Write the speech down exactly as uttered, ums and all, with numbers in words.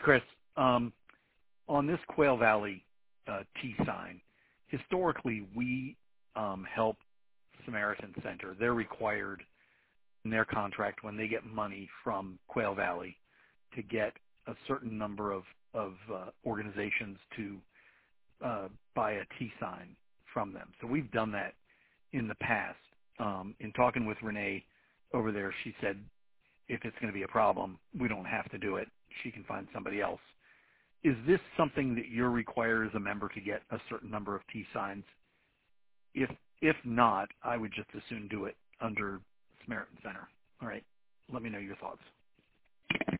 Chris. Um, on this Quail Valley uh, T sign, historically we um, help Samaritan Center. They're required in their contract when they get money from Quail Valley to get a certain number of, of uh, organizations to uh, buy a T sign from them. So we've done that in the past. Um, in talking with Renee over there, she said if it's going to be a problem, we don't have to do it. She can find somebody else. Is this something that you're required as a member to get a certain number of T signs? If if not, I would just as soon do it under Samaritan Center. All right. Let me know your thoughts.